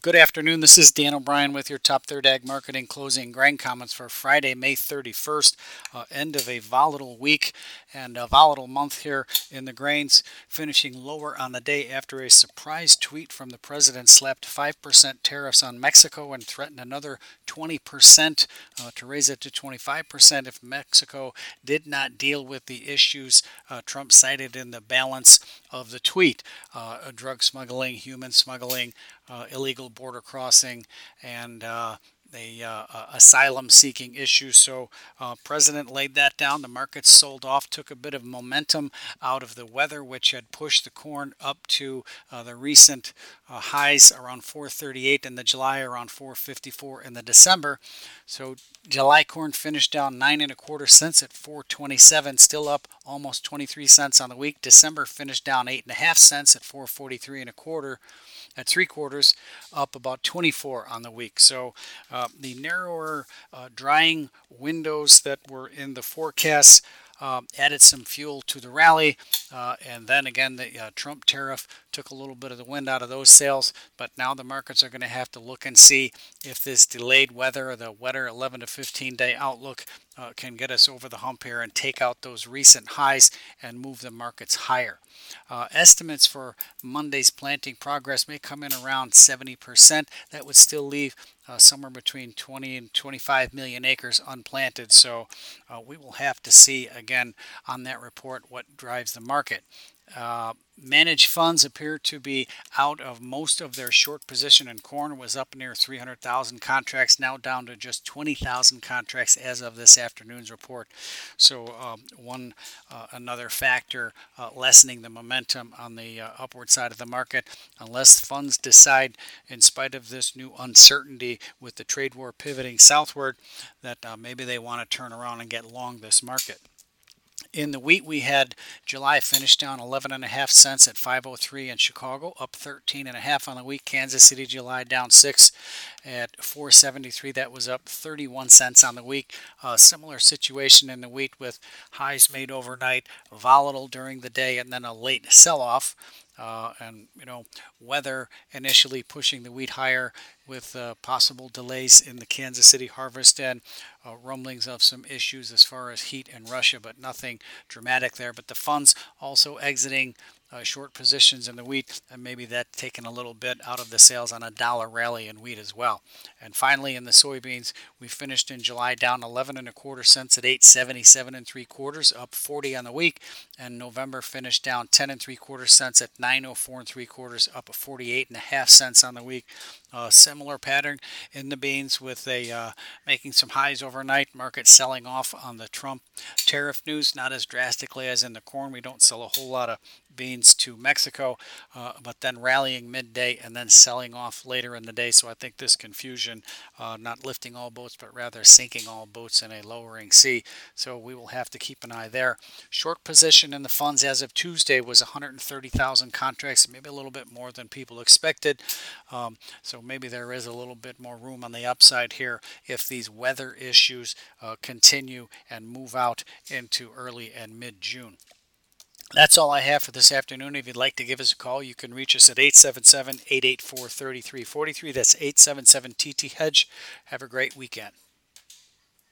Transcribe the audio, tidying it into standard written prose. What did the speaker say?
Good afternoon. This is Dan O'Brien with your top third ag marketing closing grain comments for Friday, May 31st, end of a volatile week and a volatile month here in the grains, finishing lower on the day after a surprise tweet from the president slapped 5% tariffs on Mexico and threatened another 20% to raise it to 25% if Mexico did not deal with the issues Trump cited in the balance of the tweet: drug smuggling, human smuggling, illegal border crossing, and the asylum-seeking issue. So President laid that down. The markets sold off, took a bit of momentum out of the weather, which had pushed the corn up to the recent highs around 438 in the July, around 454 in the December. So July corn finished down 9.25 cents at 427, still up almost 23 cents on the week. December finished down 8.5 cents at 443 and a quarter. At 3/4, up about 24 on the week. So the narrower drying windows that were in the forecast added some fuel to the rally. And then again, the Trump tariff took a little bit of the wind out of those sails. But now the markets are going to have to look and see if this delayed weather, or the wetter 11 to 15 day outlook, can get us over the hump here and take out those recent highs and move the markets higher. Estimates for Monday's planting progress may come in around 70%. That would still leave somewhere between 20 and 25 million acres unplanted. So we will have to see again on that report what drives the market. Managed funds appear to be out of most of their short position in corn. It was up near 300,000 contracts, now down to just 20,000 contracts as of this afternoon's report. So another factor lessening the momentum on the upward side of the market, unless funds decide, in spite of this new uncertainty with the trade war pivoting southward, that maybe they want to turn around and get long this market. In the wheat, we had July finished down 11.5 cents at 503 in Chicago, up 13.5 on the week. Kansas City, July down 6 at 473. That was up 31 cents on the week. Similar situation in the wheat, with highs made overnight, volatile during the day, and then a late sell-off. Weather initially pushing the wheat higher, with possible delays in the Kansas City harvest and rumblings of some issues as far as heat in Russia, but nothing dramatic there. But the funds also exiting short positions in the wheat, and maybe that taking a little bit out of the sales on a dollar rally in wheat as well. And finally, in the soybeans, we finished in July down 11.25 cents at 877 3/4, up 40 on the week, and November finished down 10 3/4 cents at 904 3/4, up 48.5 cents on the week. Similar pattern in the beans, with making some highs overnight. Market selling off on the Trump tariff news, not as drastically as in the corn. We don't sell a whole lot of beans to Mexico, but then rallying midday and then selling off later in the day. So I think this confusion, not lifting all boats, but rather sinking all boats in a lowering sea. So we will have to keep an eye there. Short position in the funds as of Tuesday was 130,000 contracts, maybe a little bit more than people expected. So maybe there is a little bit more room on the upside here if these weather issues continue and move out into early and mid-June. That's all I have for this afternoon. If you'd like to give us a call, you can reach us at 877-884-3343. That's 877-TT-HEDGE. Have a great weekend.